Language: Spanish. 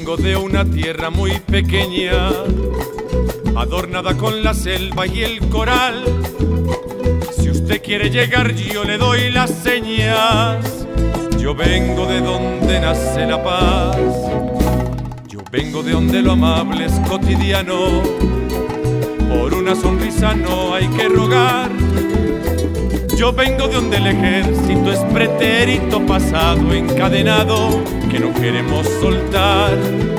vengo de una tierra muy pequeña, adornada con la selva y el coral. Si usted quiere llegar, yo le doy las señas. Yo vengo de donde nace la paz. Yo vengo de donde lo amable es cotidiano. Por una sonrisa no hay que rogar. Yo vengo de donde el ejército es pretérito pasado encadenado que no queremos soltar.